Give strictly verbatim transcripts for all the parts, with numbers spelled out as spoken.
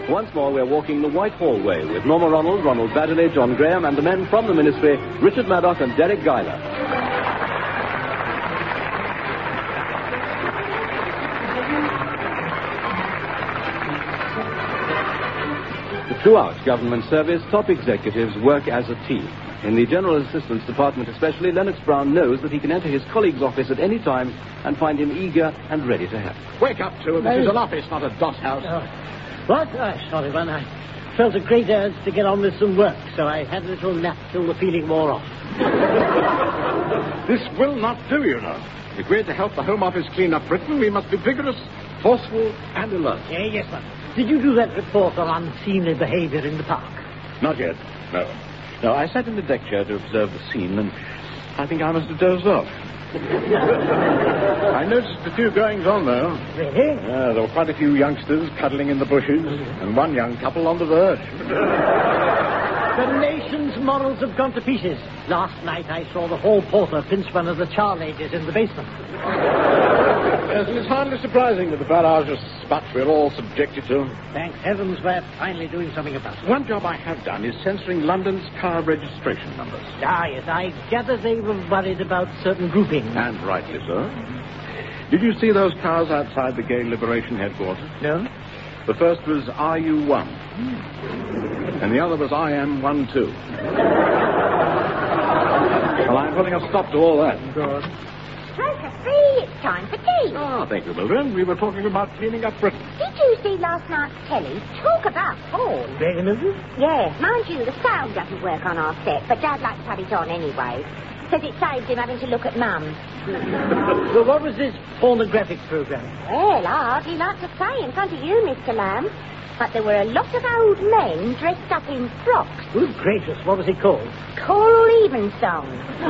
Once more, we're walking the White Hallway with Norma Ronald, Ronald Baddeley, John Graham, and the men from the Ministry, Richard Maddock and Derek Guyler. Throughout government service, top executives work as a team. In the General Assistance Department especially, Lennox Brown knows that he can enter his colleague's office at any time and find him eager and ready to help. Wake up, Sue. This is an office, not a dot house. Oh. What? Oh, sorry, man. I felt a great urge to get on with some work, so I had a little nap till the feeling wore off. This will not do, you know. If we're to help the Home Office clean up Britain, we must be vigorous, forceful, and alert. Yeah, yes, sir. Did you do that report on unseemly behavior in the park? Not yet, no. No, I sat in the deck chair to observe the scene, and I think I must have dozed off. I noticed a few goings-on, though. Really? Yeah, there were quite a few youngsters cuddling in the bushes, and one young couple on the verge. The nation's morals have gone to pieces. Last night I saw the hall porter pinch one of the char ladies in the basement. Yes, and it's hardly surprising that the barrage of smut we're all subjected to. Thank heavens we're finally doing something about it. One job I have done is censoring London's car registration numbers. Ah, yes, I gather they were worried about certain groupings. And rightly so. Did you see those cars outside the Gay Liberation headquarters? No? The first was R U one. Hmm. And the other was I M one two. Well, I'm putting a stop to all that. Good. Sophie, it's time for tea. Oh, thank you, Mildred. We were talking about cleaning up Britain. Did you see last night's telly? Talk about porn. Really, Mildred? Yeah, mind you, the sound doesn't work on our set, but Dad likes to have it on anyway. Says it saves him having to look at Mum. Well, what was this pornographic program? Well, I hardly like to say in front of you, Mister Lamb, but there were a lot of old men dressed up in frocks. Good gracious, what was it called? Coral Evensong.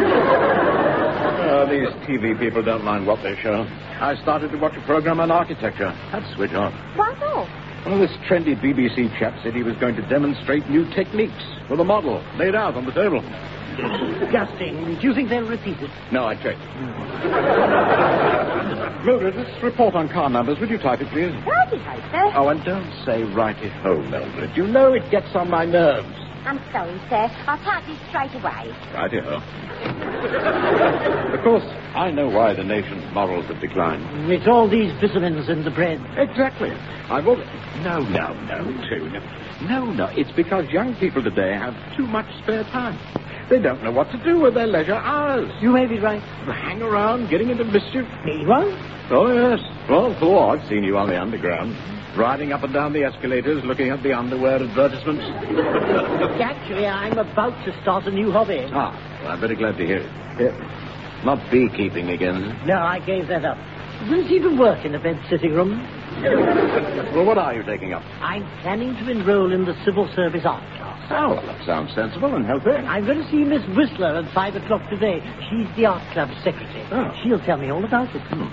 Oh, these T V people don't mind what they show. I started to watch a program on architecture. Had to switch on. What for? Well, this trendy B B C chap said he was going to demonstrate new techniques with a model laid out on the table. Disgusting. Do you think they'll repeat it? No, I checked. Mildred, this report on car numbers, would you type it, please? Righty-ho, sir. Oh, and don't say righty-ho, Mildred. You know it gets on my nerves. I'm sorry, sir. I'll type this straight away. Righty-ho. Of course, I know why the nation's morals have declined. It's all these vitamins in the bread. Exactly. I've always... No, no, no, too. No, no, no. It's because young people today have too much spare time. They don't know what to do with their leisure hours. You may be right. Hang around, getting into mischief. Me one? Oh, yes. Well, Thor, I've seen you on the underground. Riding up and down the escalators, looking at the underwear advertisements. Actually, I'm about to start a new hobby. Ah, well, I'm very glad to hear it. Yeah. Not beekeeping again. No, I gave that up. Will it even work in a bed sitting room? Well, what are you taking up? I'm planning to enroll in the civil service art class. Oh, well, that sounds sensible and healthy. I'm going to see Miss Whistler at five o'clock today. She's the art club secretary. Oh. She'll tell me all about it. Hmm.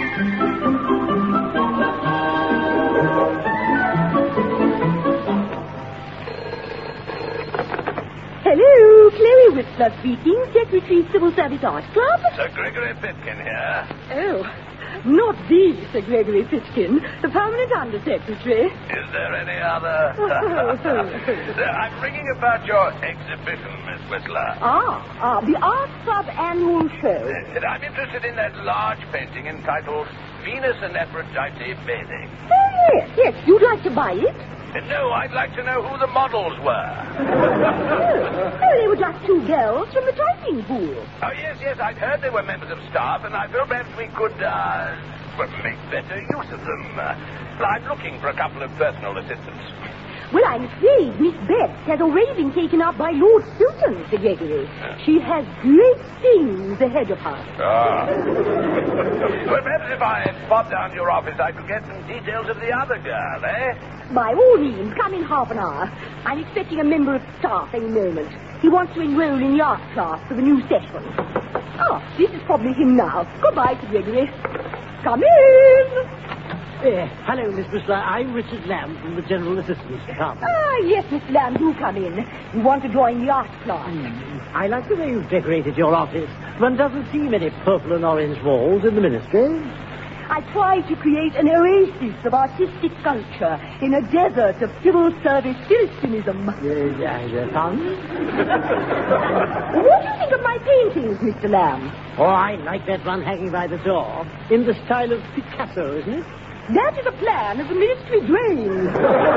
Hello, Chloe Whistler speaking, Secretary, Civil Service Art Club. Sir Gregory Pitkin here. Oh, not the Sir Gregory Pitkin, the permanent Undersecretary. Is there any other? I'm ringing about your exhibition, Miss Whistler. Ah, ah, the Art Club annual show. Uh, I'm interested in that large painting entitled Venus and Aphrodite Bathing. Oh, yes, yes, you'd like to buy it? Uh, no, I'd like to know who the models were. Oh, oh, they were just two girls from the typing pool. Oh, yes, yes, I'd heard they were members of staff, and I felt perhaps we could, uh, well, make better use of them. Uh, I'm looking for a couple of personal assistants. Well, I'm afraid Miss Betts has already been taken up by Lord Stilton, Sir Gregory. She has great things ahead of her. Ah. Well, perhaps if I pop down to your office, I could get some details of the other girl, eh? By all means, come in half an hour. I'm expecting a member of staff any moment. He wants to enroll in the art class for the new session. Ah, this is probably him now. Goodbye, Sir Gregory. Come in. Uh, hello, Miss Whistler. I'm Richard Lamb from the General Assistance Department. Ah, yes, Mister Lamb, do come in. You want to join the art class? Mm. I like the way you've decorated your office. One doesn't see many purple and orange walls in the ministry. I try to create an oasis of artistic culture in a desert of civil service philistinism. Yes, yes, fun. What do you think of my paintings, Mister Lamb? Oh, I like that one hanging by the door. In the style of Picasso, isn't it? That is a plan of the ministry drain.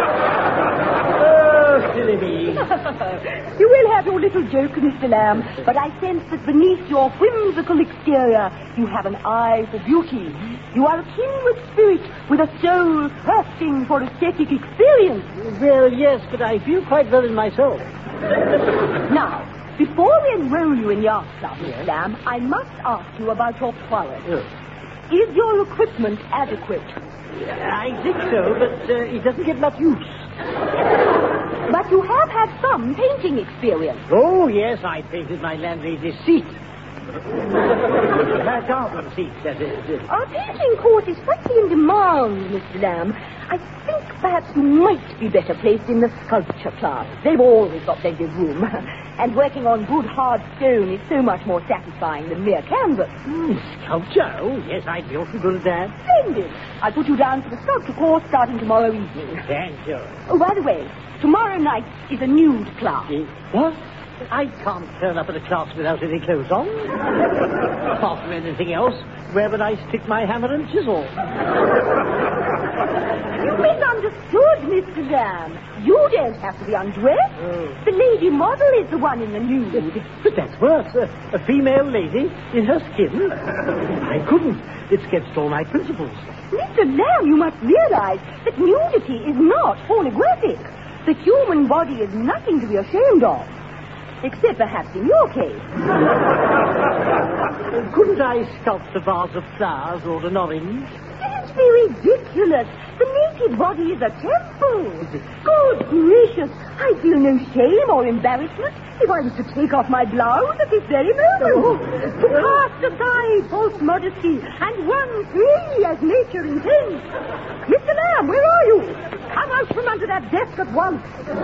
Oh, silly me. You will have your little joke, Mister Lamb, but I sense that beneath your whimsical exterior, you have an eye for beauty. You are a kindred spirit with a soul thirsting for aesthetic experience. Well, yes, but I feel quite well in myself. Now, before we enroll you in Yacht Club, Mister Lamb, I must ask you about your prowess. Yes. Is your equipment adequate? I think so, but uh, it doesn't get much use. But you have had some painting experience. Oh, yes, I painted my landlady's seat. Her garden seat, that is. Our painting course is slightly in demand, Mister Lamb. I think perhaps you might be better placed in the sculpture class. They've always got plenty of room. And working on good hard stone is so much more satisfying than mere canvas. Mm, sculpture? Oh, yes, I'd be awfully good at that. Splendid. I'll put you down for the sculpture course starting tomorrow evening. Thank you. Oh, by the way, tomorrow night is a nude class. Uh, what? I can't turn up at a class without any clothes on. Apart from anything else, where would I stick my hammer and chisel? You misunderstood, Mister Lamb. You don't have to be undressed. Oh. The lady model is the one in the nude. But that's worse. A, a female lady in her skin. I couldn't. It's against all my principles. Mister Lamb, you must realize that nudity is not pornographic. The human body is nothing to be ashamed of. Except perhaps in your case. Couldn't I sculpt a vase of flowers or an orange? It's very ridiculous. The naked body is a temple. Good gracious, I feel no shame or embarrassment if I was to take off my blouse at this very moment. To cast aside false modesty and run free as nature intends. Mister Lamb, where are you? Come out from under that desk at once.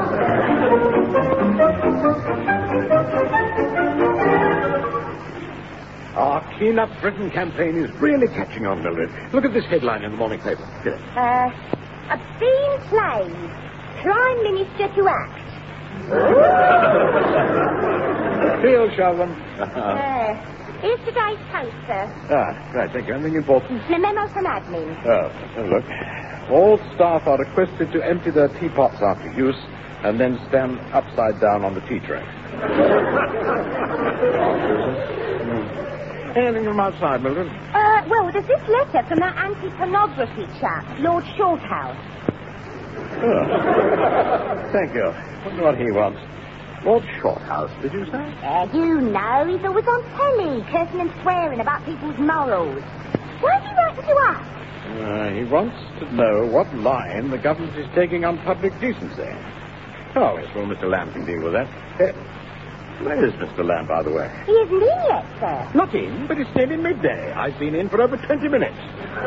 Our Clean Up Britain campaign is really catching on, Mildred. Look at this headline in the morning paper. Here. Uh, obscene slave. Prime Minister to act. Feel, Sheldon. Uh, here's today's post, sir. Ah, right, thank you. Anything important? A memo from admin. Oh, have a look. All staff are requested to empty their teapots after use and then stand upside down on the tea tray. Anything from outside, Mildred? Uh, well, there's this letter from that anti-pornography chap, Lord Shorthouse. Oh. Thank you. Wonder what he wants. Lord Shorthouse, did you say? Uh, you know, he's always on telly, cursing and swearing about people's morals. Why is he writing to us? Uh, he wants to know what line the government is taking on public decency. Oh, yes, well, Mister Lamb can deal with that. Uh, where is Mister Lamb, by the way? He isn't in yet, sir. Not in, but it's nearly midday. I've been in for over twenty minutes.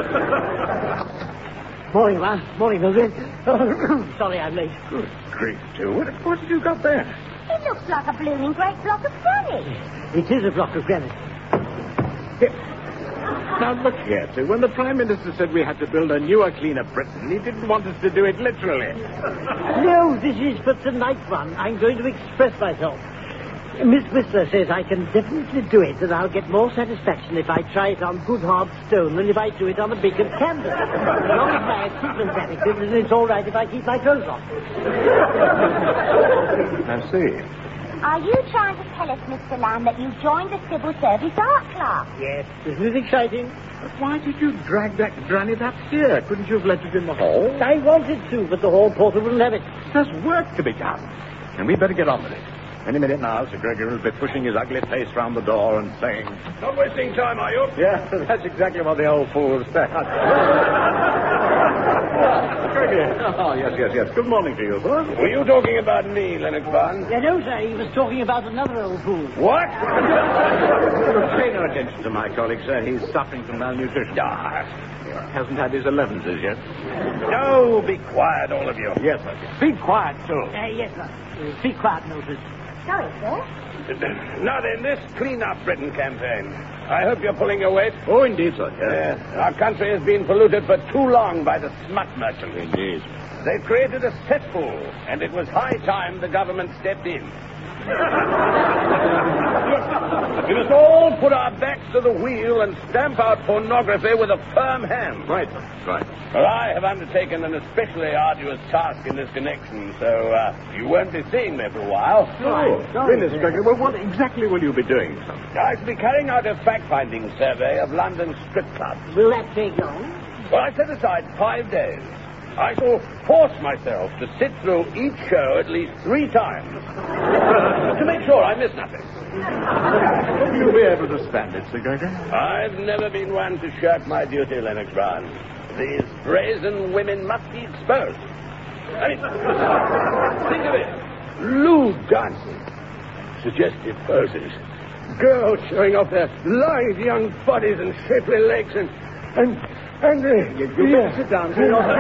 Morning, Ma. Morning, Mildred. Sorry I'm late. Good grief, too. What, what have you got there? It looks like a blooming great block of granite. It is a block of granite. Here. Now, look here, too. When the Prime Minister said we had to build a newer, cleaner Britain, he didn't want us to do it literally. No, this is but the night one. I'm going to express myself. Miss Whistler says I can definitely do it, and I'll get more satisfaction if I try it on good hard stone than if I do it on a big canvas. As long as my equipment's adequate, then it's all right if I keep my clothes on. I see. Are you trying to tell us, Mister Lamb, that you joined the civil service art class? Yes, isn't it exciting? But why did you drag that granite up here? Couldn't you have left it in the hall? I wanted to, but the hall porter wouldn't have it. There's work to be done, and we'd better get on with it. Any minute now, Sir Gregory will be pushing his ugly face round the door and saying, Not wasting time, are you? yeah, that's exactly what the old fool said. Gregory. Oh, yes, yes, yes. Good morning to you, sir. Were you talking about me, Lennox Barn? Yeah, no, sir, he was talking about another old fool. What? Pay no attention to my colleague, sir. He's suffering from malnutrition. Ah, Hasn't had his elevenses yet. no, be quiet, all of you. Yes, sir. Be quiet, too. Uh, yes, sir. Uh, be quiet, Mildred. Sorry, sir. Now then, this Clean Up Britain campaign. I hope you're pulling your weight. Oh, indeed, sir. Yes. Our country has been polluted for too long by the smut merchants. Indeed. They created a cesspool, and it was high time the government stepped in. We must all put our backs to the wheel and stamp out pornography with a firm hand. Right, right. Well, I have undertaken an especially arduous task in this connection, so uh, you won't be seeing me for a while. Oh, really, Inspector. Well, what exactly will you be doing, sir? I shall be carrying out a fact-finding survey of London strip clubs. Will that take long? Well, I set aside five days. I shall force myself to sit through each show at least three times to make sure I miss nothing. Will you be able to stand it, Sir Gregory? I've never been one to shirk my duty, Lennox Brown. These brazen women must be exposed. I mean, think of it. Lewd dances, suggestive poses, girls showing off their lithe young bodies and shapely legs, and and and uh, You, you better sit down, sir. You're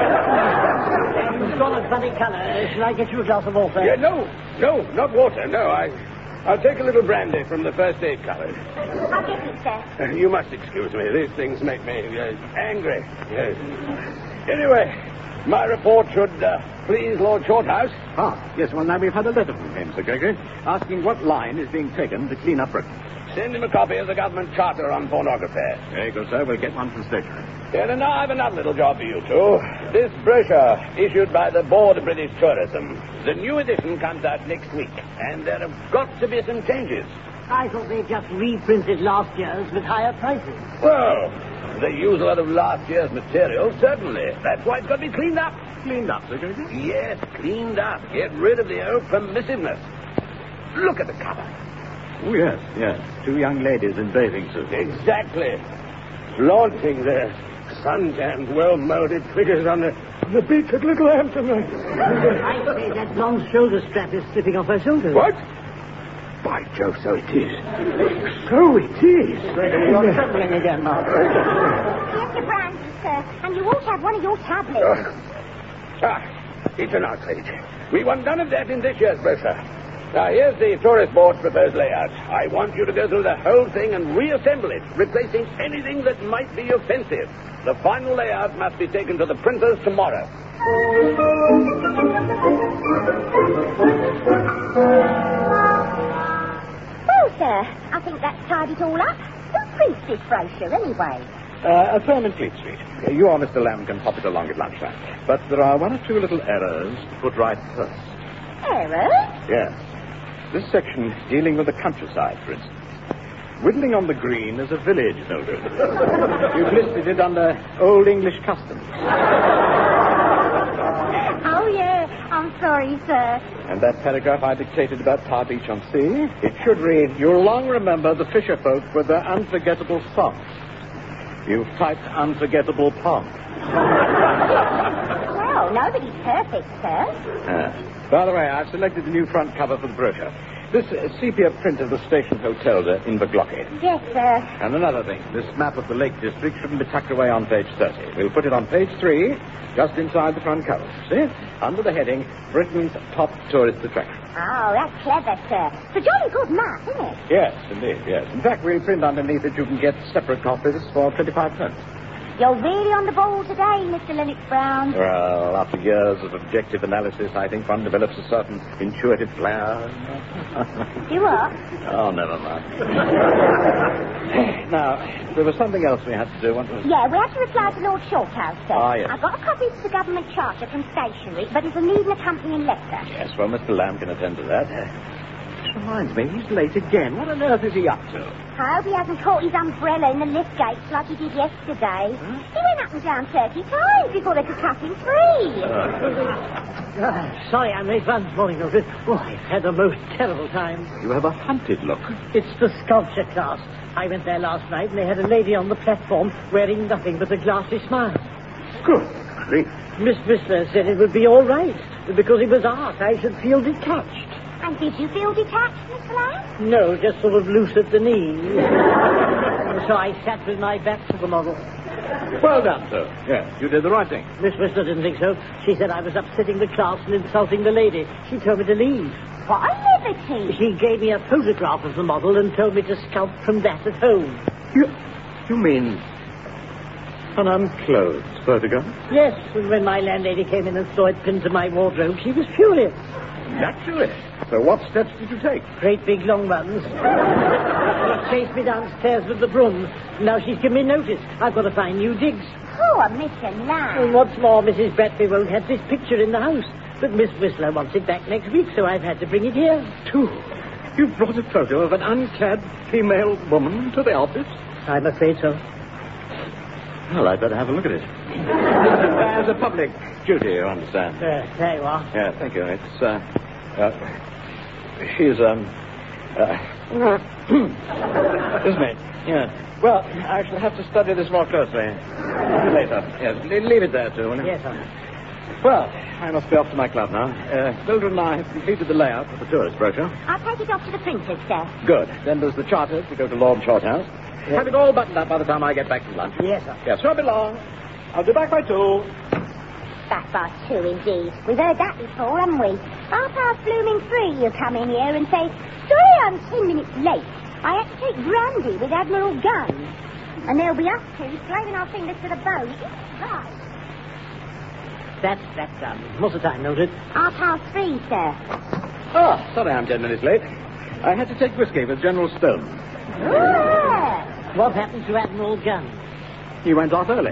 You've got a funny colour. Shall I get you a glass of water? Yeah, no, no, not water. No, I, I'll take a little brandy from the first aid cupboard. I'll get it, sir. Uh, you must excuse me. These things make me uh, angry. Yes. Anyway, my report should uh, please Lord Shorthouse. Ah, yes, well, now we've had a letter from him, Sir Gregory, asking what line is being taken to clean up Britain. Send him a copy of the government charter on pornography. Very good, sir. We'll get one from stationery. Yeah, and now I have another little job for you two. This brochure issued by the Board of British Tourism. The new edition comes out next week, and there have got to be some changes. I thought they just reprinted last year's with higher prices. Well, they use a lot of last year's material, certainly. That's why it's got to be cleaned up. Cleaned up, Sir Gregory? Yes, cleaned up. Get rid of the old permissiveness. Look at the cover. Oh, yes, yes. Two young ladies in bathing suits. Exactly. Flaunting their sun-tanned, well-molded figures on the, on the beach at Littlehampton. I say that blonde shoulder strap is slipping off her shoulders. What? By Jove, so it is. So it is. You're trembling again, Margaret. Here's your brandy, sir, and you ought to have one of your tablets. Uh, ah, it's an outrage. We want none of that in this year's brochure. Now, here's the tourist board's proposed layout. I want you to go through the whole thing and reassemble it, replacing anything that might be offensive. The final layout must be taken to the printers tomorrow. Well, sir, I think that's tied it all up. Who prints this brochure, anyway? Uh, a firm in Fleet Street. Uh, You or Mister Lamb can pop it along at lunchtime. But there are one or two little errors to put right first. Error? Yes. This section dealing with the countryside, for instance. Whittling on the Green is a village noted. You've listed it under Old English customs. Oh, yeah. I'm sorry, sir. And that paragraph I dictated about Tar Beach on Sea, it should read, you'll long remember the fisher folk with their unforgettable socks. You've typed unforgettable pond. Well, nobody's perfect, sir. Uh, by the way, I've selected the new front cover for the brochure. This uh, sepia print of the station hotel there in Inverglockey. Yes, sir. And another thing, this map of the Lake District shouldn't be tucked away on page thirty. We'll put it on page three, just inside the front cover. See? Under the heading, Britain's top tourist attraction. Oh, that's clever, sir. It's a jolly good map, isn't it? Yes, indeed, yes. In fact, we'll print underneath it you can get separate copies for twenty-five pence. You're really on the ball today, Mister Lennox Brown. Well, after years of objective analysis, I think one develops a certain intuitive flair. You are? Oh, never mind. Now, there was something else we had to do. What was it? Yeah, we have to reply to Lord Shorthouse, sir. Ah, yes. I've got a copy of the government charter from stationery, but it'll need an accompanying letter. Yes, well, Mister Lamb can attend to that. Which reminds me, he's late again. What on earth is he up to? I hope he hasn't caught his umbrella in the lift gates like he did yesterday. Huh? He went up and down thirty times before they could cut him free. Ah, sorry I'm late once morning, Mildred. Oh, I've had a most terrible time. You have a hunted look. It's the sculpture class. I went there last night and they had a lady on the platform wearing nothing but a glassy smile. Good grief. Miss Whistler said it would be all right, because it was art. I should feel detached. And did you feel detached, Mister Lamb? No, just sort of loose at the knees. So I sat with my back to the model. Well done, sir. Yes, you did the right thing. Miss Whistler didn't think so. She said I was upsetting the class and insulting the lady. She told me to leave. What a liberty. She gave me a photograph of the model and told me to sculpt from that at home. You, you mean an unclothed photograph? Yes, and when my landlady came in and saw it pinned to my wardrobe, she was furious. Naturally. So what steps did you take? Great big long ones. She chased me downstairs with the broom. Now she's given me notice. I've got to find new digs. Poor Mister Lamb. And what's more, Missus Bradby won't have this picture in the house. But Miss Whistler wants it back next week, so I've had to bring it here. Two. You brought a photo of an unclad female woman to the office? I'm afraid so. Well, I'd better have a look at it. As a public duty, you understand. Uh, there you are. Yeah, thank you. It's, uh... uh she's, um... Uh, isn't it? Yeah. Well, I shall have to study this more closely. Later. Yes, leave it there, too. Yes, sir. Well, I must be off to my club now. Uh, Mildred and I have completed the layout of the tourist brochure. I'll take it off to the printers, sir. Good. Then there's the charter to go to Lord Shorthouse. Yes. Have it all buttoned up by the time I get back from lunch. Yes, sir. Yes, won't be long. I'll be back by two. Back by two, indeed. We've heard that before, haven't we? Half past blooming three, you come in here and say, sorry I'm ten minutes late. I had to take brandy with Admiral Gunn. And they'll be up to slaving our fingers to the bone. Right. That's, that's done. What's the time, Mildred? Half past three, sir. Oh, sorry I'm ten minutes late. I had to take whiskey with General Stone. Yeah. What happened to Admiral Gunn? He went off early.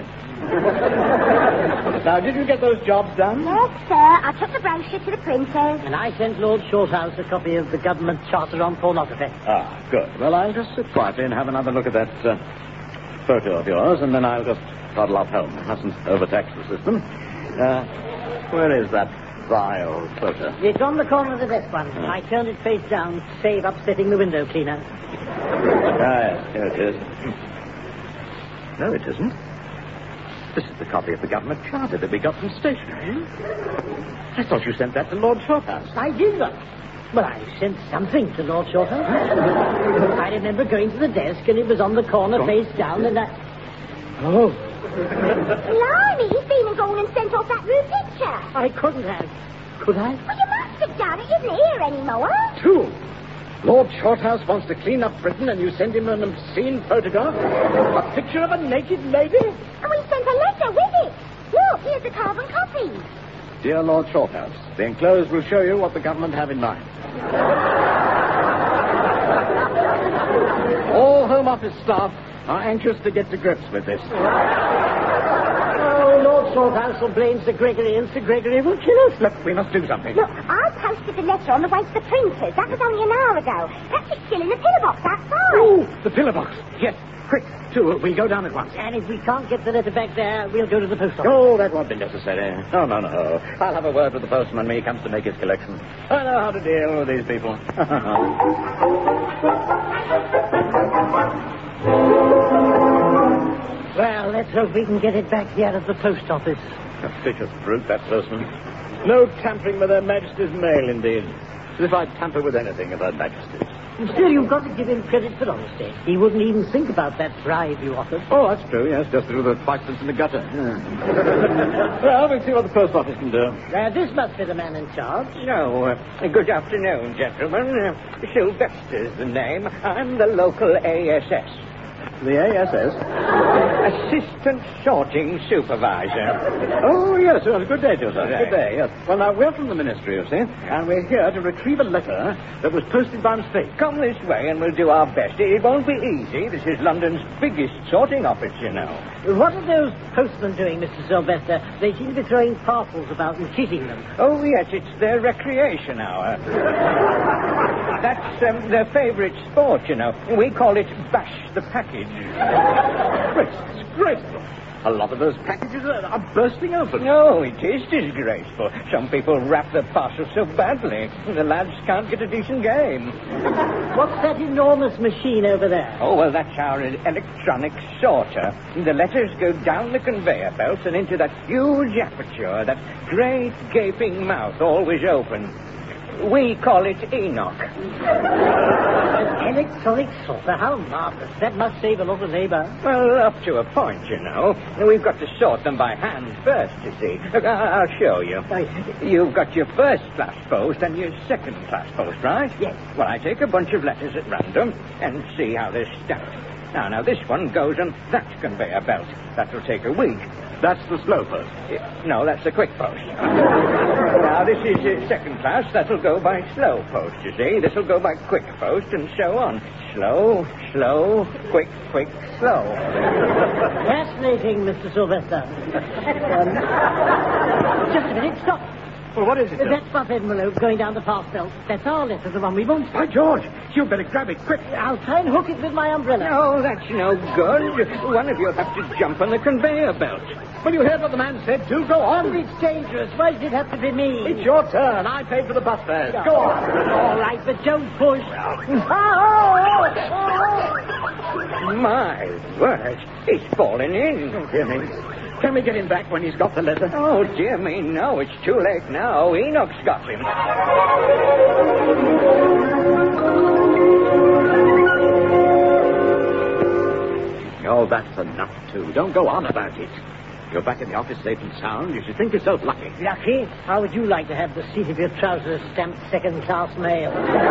Now, did you get those jobs done? Yes, sir. I took the brochure to the printers. And I sent Lord Shorthouse a copy of the government charter on pornography. Ah, good. Well, I'll just sit quietly and have another look at that uh, photo of yours, and then I'll just toddle off home. Mustn't overtax the system. Uh, where is that vile photo? It's on the corner of the desk one. I turned it face down to save upsetting the window cleaner. Ah, yes, here it is. No, it isn't. This is the copy of the government charter that we got from stationery. I thought you sent that to Lord Shorthouse. I did not. Well, I sent something to Lord Shorthouse. I remember going to the desk and it was on the corner Go. face down and I... Oh. Blimey, he's been and gone and sent off that new picture. I couldn't have. Could I? Well, you must have done. It isn't here anymore. Two. Lord Shorthouse wants to clean up Britain and you send him an obscene photograph? A picture of a naked lady? And we sent a letter with it. Look, here's the carbon copy. Dear Lord Shorthouse, the enclosed will show you what the government have in mind. All Home Office staff are anxious to get to grips with this. Oh, Lord Shorthouse will blame Sir Gregory and Sir Gregory will kill us. Look, we must do something. Look, I posted the letter on the way to the printers. That was only an hour ago. Perhaps it's still in the pillar box outside. Oh, the pillar box. Yes, quick. Two, we'll go down at once. And if we can't get the letter back there, we'll go to the post office. Oh, that won't be necessary. No, no, no. I'll have a word with the postman when he comes to make his collection. I know how to deal with these people. Well, let's hope we can get it back here at the post office. A vicious brute, that postman. No tampering with Her Majesty's mail, indeed. As if I'd tamper with anything of Her Majesty's. Still, you've got to give him credit for honesty. He wouldn't even think about that bribe you offered. Oh, that's true, yes. Just through the five cents in the gutter. Yeah. Well, we'll see what the post office can do. Uh, this must be the man in charge. No, uh, good afternoon, gentlemen. Uh, Sylvester's the name. I'm the local A S S. The A S S? Assistant Sorting Supervisor. Oh, yes, well, good day to you, sir. Right. Good day, yes. Well, now, we're from the Ministry, you see, and we're here to retrieve a letter that was posted by mistake. Come this way and we'll do our best. It won't be easy. This is London's biggest sorting office, you know. What are those postmen doing, Mister Sylvester? They seem to be throwing parcels about and cheating them. Oh, yes, it's their recreation hour. That's um, their favourite sport, you know. We call it bash the package. Grace, disgraceful. A lot of those packages are, are bursting open. No, it is disgraceful. Some people wrap their parcels so badly, the lads can't get a decent game. What's that enormous machine over there? Oh, well, that's our electronic sorter. The letters go down the conveyor belt and into that huge aperture, that great gaping mouth always open. we call it Enoch. An electronic sorter? How marvelous. That must save a lot of labor. Well, up to a point, you know. We've got to sort them by hand first, you see. Look, I- I'll show you. You've got your first-class post and your second-class post, right? Yes. Well, I take a bunch of letters at random and see how they're stacked. Now, now, this one goes on that conveyor belt. That'll take a week. That's the slow post. No, that's the quick post. Now, this is uh, second class. That'll go by slow post, you see. This'll go by quick post and so on. Slow, slow, quick, quick, slow. Fascinating, Mister Sylvester. um, just a minute, stop. Well, what is it? That buff envelope going down the fast belt. That's our letter, the one we want. By George, you better grab it quick. I'll try and hook it with my umbrella. No, that's no good. One of you'll have to jump on the conveyor belt. Well, you heard what the man said. Do go on. It's dangerous. Why does it have to be me? It's your turn. I paid for the bus fares. Go on. All right, but don't push. My word, he's falling in. Oh, dear me. Can we get him back when he's got the letter? Oh, dear me, no, it's too late now. Enoch's got him. Oh, that's enough, too. Don't go on about it. You're back in the office safe and sound. You should think yourself lucky. Lucky? How would you like to have the seat of your trousers stamped second-class mail?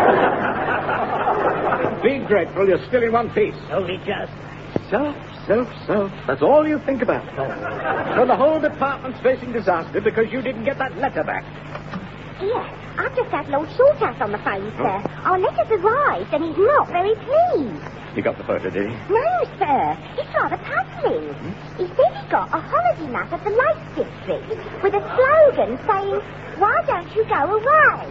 Be grateful you're still in one piece. Only just. Self, self, self. That's all you think about. So the whole department's facing disaster because you didn't get that letter back. Yes, I've just had Lord Shorthouse on the phone, sir. Our letter's arrived, and he's not very pleased. He got the photo, did he? No, sir. It's rather puzzling. He said he got a holiday map of the Lake District with a slogan saying, "Why don't you go away?"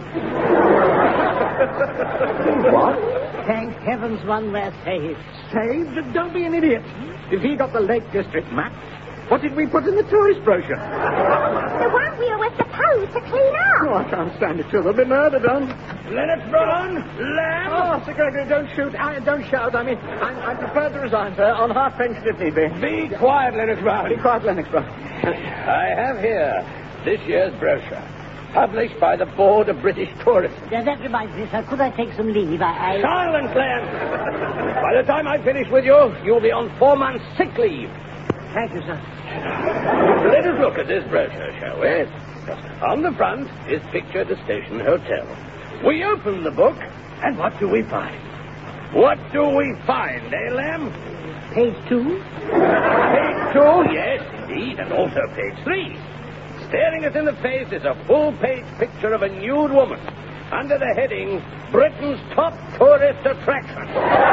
What? Thank heavens one we're saved. Saved? Don't be an idiot. If he got the Lake District map, what did we put in the tourist brochure? The one we were supposed to clean Oh, up. I can't stand it, too. There'll be murder done. Lennox Brown, Lamb. Oh, Sir Gregory, don't shoot. I, don't shout. I mean, I'm, I'm prepared to resign, sir, on half pension if need be. Be quiet, Lennox Brown. Be quiet, Lennox Brown. I have here this year's brochure, published by the Board of British Tourism. Yeah, that reminds me, sir. Could I take some leave? I... I... Silence, Lamb. By the time I finish with you, you'll be on four months' sick leave. Thank you, sir. Let us look at this brochure, shall we? On the front is pictured the Station Hotel. We open the book, and what do we find? What do we find, eh, Lamb? Page two? Page two, yes, indeed, and also page three. Staring us in the face is a full-page picture of a nude woman under the heading, Britain's Top Tourist Attraction.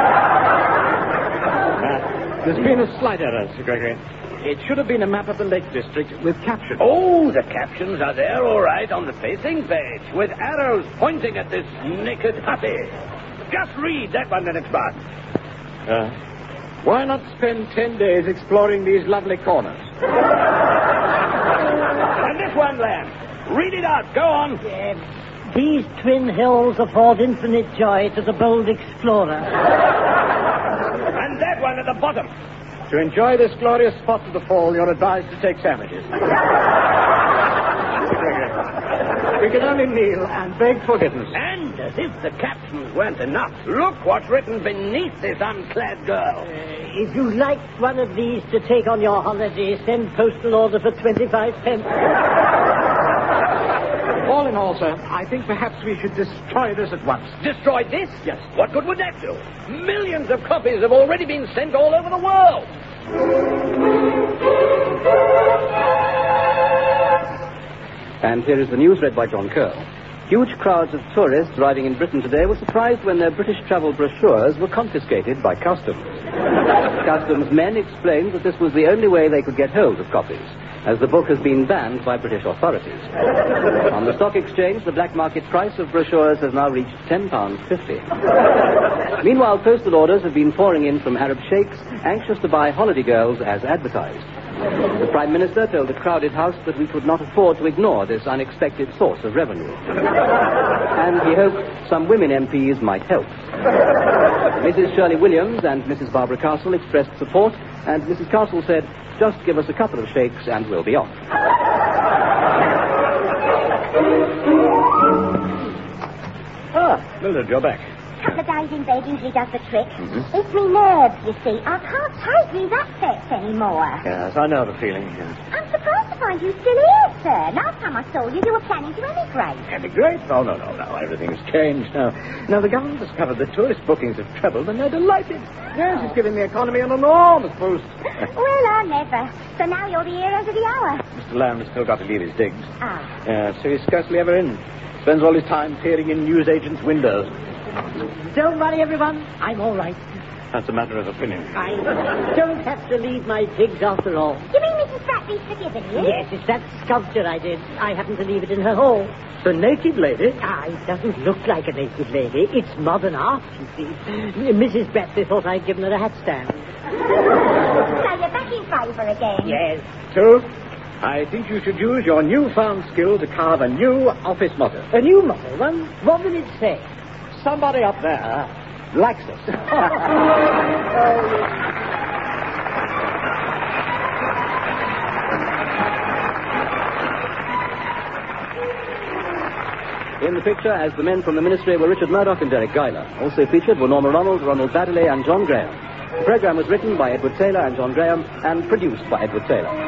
Uh, there's been a slight error, Sir Gregory. It should have been a map of the Lake District with captions. Oh, the captions are there, all right, on the facing page, with arrows pointing at this naked hussy. Just read that one, Lennox Brown. Uh, why not spend ten days exploring these lovely corners? And this one, Lamb. Read it out. Go on. Uh, these twin hills afford infinite joy to the bold explorer. And that one at the bottom. To enjoy this glorious spot of the fall, you're advised to take sandwiches. We can only kneel and beg forgiveness. And as if the captions weren't enough, look what's written beneath this unclad girl. Uh, if you'd like one of these to take on your holiday, send postal order for twenty-five pence. All in all, sir, I think perhaps we should destroy this at once. Destroy this? Yes. What good would that do? Millions of copies have already been sent all over the world. And here is the news read by John Kerr. Huge crowds of tourists arriving in Britain today were surprised when their British travel brochures were confiscated by customs. Customs men explained that this was the only way they could get hold of copies, as the book has been banned by British authorities. On the stock exchange, the black market price of brochures has now reached ten pounds fifty. Meanwhile, postal orders have been pouring in from Arab sheikhs anxious to buy holiday girls as advertised. The Prime Minister told the crowded House that we could not afford to ignore this unexpected source of revenue. And he hoped some women M Ps might help. Missus Shirley Williams and Missus Barbara Castle expressed support, and Missus Castle said, "Just give us a couple of shakes and we'll be off." Mildred, you're back. Couple of days in bed usually does the trick. Mhm. It's me nerves, you see. I can't take these upsets anymore. Yes, I know the feeling. Yes. I'm surprised to find you still here, sir. Last time I saw you, you were planning to emigrate. Emigrate? Oh, no, no, no. Everything's changed now. Now, the government discovered that tourist bookings have trebled, and they're delighted. Yes, it's giving the economy an enormous boost. Well, I never. So now you're the heroes of the hour. Mister Lamb has still got to leave his digs. Ah. Yeah, so he's scarcely ever in. Spends all his time peering in newsagents' windows. Don't worry, everyone. I'm all right. That's a matter of opinion. I don't have to leave my digs after all. You mean Missus Bradley's forgiven you? Yes, it's that sculpture I did. I happen to leave it in her hall. The naked lady? Ah, it doesn't look like a naked lady. It's modern art, you see. Missus Bradley thought I'd given her a hat stand. So you're back in favour again? Yes. So, I think you should use your newfound skill to carve a new office motto. A new model one. What will it say? Somebody up there likes us. In the picture, as the men from the ministry, were Richard Murdoch and Derek Guyler. Also featured were Norma Ronald, Ronald Baddeley, and John Graham. The programme was written by Edward Taylor and John Graham and produced by Edward Taylor.